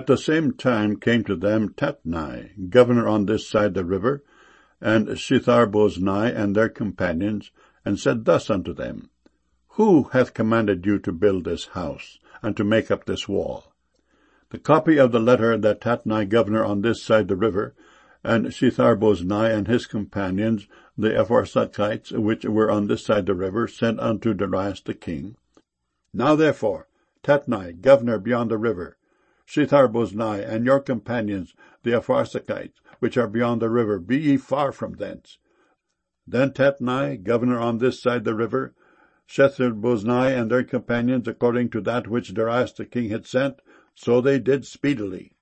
At the same time came to them Tatnai, governor on this side the river, and Shethar-boznai and their companions, and said thus unto them, Who hath commanded you to build this house, and to make up this wall? The copy of the letter that Tatnai, governor on this side the river, and Shethar-boznai and his companions, the Apharsachites, which were on this side the river, sent unto Darius the king. Now therefore, Tatnai, governor beyond the river, Shethar-boznai, and your companions, the Apharsachites, which are beyond the river, be ye far from thence. Then Tatnai, governor on this side the river, Shethar-boznai, and their companions, according to that which Darius the king had sent, so they did speedily.